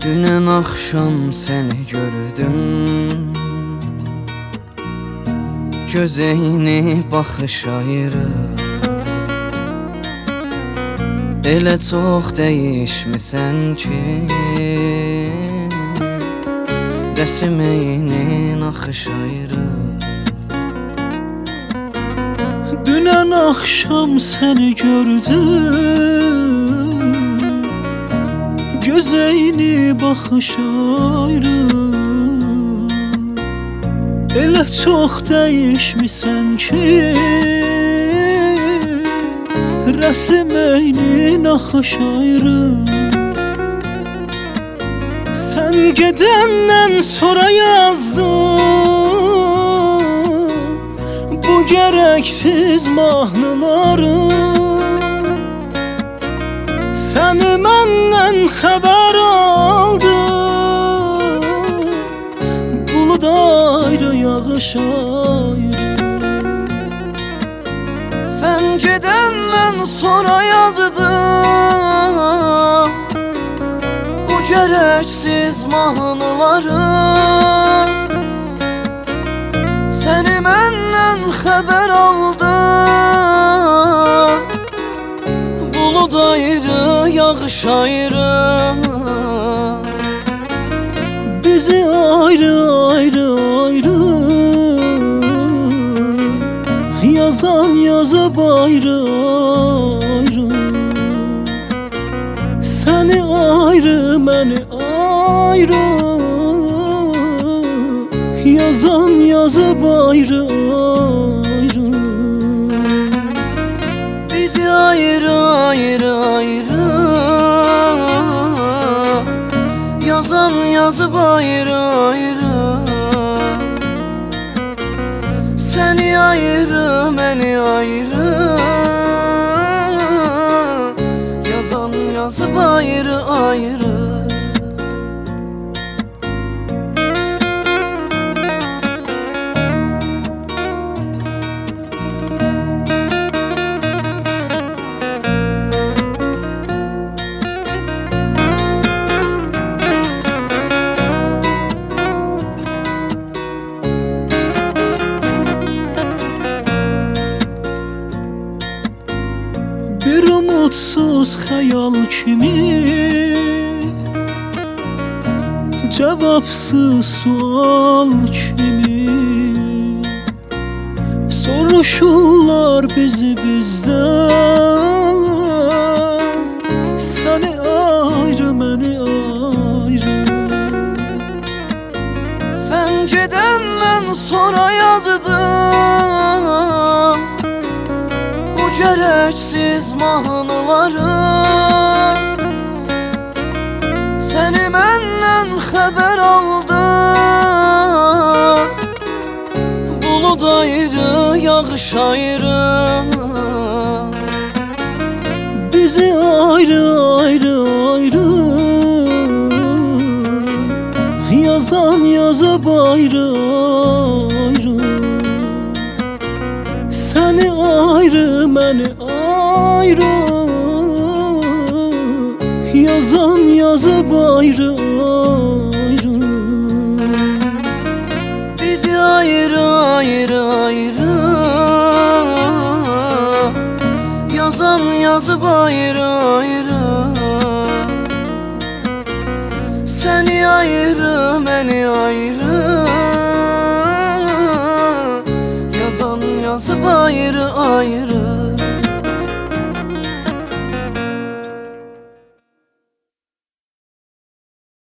Dünən axşam səni gördüm, gözəyini baxış ayırı. Elə çox dəyişmisən ki, rəsməyinin axış ayrı. Dünən axşam səni gördüm, gözəyini baxış ayrı. Elə çox dəyişmisən ki, rəsməyinin axış ayrı. Sən gedəndən sonra yazdım bu gərəksiz mahnıları. Səni məndən xəbər aldım, bulud ayrı, yağış ayrı. Sən gedəndən sonra yazdım bu gərəksiz mahnıları. Səni məndən xəbər aldım, bulud ayrı, yağış ayrı. Bizi ayrı ayrı ayrı yazan yazıb ayrı ayrı. Səni ayrı, məni ayrı yazan yazıb ayrı ayrı. Bizi ayrı ayrı ayrı yazan yazıb ayrı ayrı. Səni ayrı, məni ayrı yazan yazıb ayrı ayrı. Bir umutsuz xəyal kimi, cavabsız sual kimi soruşurlar bizi bizdən. Səni ayrı, məni ayrı. Sən gedəndən sonra yazdım bu gərəksiz mahnıları. Səni məndən xəbər aldım, bulud ayrı, yağış ayrı. Bizi ayrı ayrı ayrı yazan yazıb ayrı ayrı. Səni ayrı, məni ayrı yazan yazıb ayrı ayrı. Bizi ayrı ayrı ayrı yazan yazıb ayrı ayrı. Səni ayrı, məni ayrı yazan yazıb ayrı ayrı.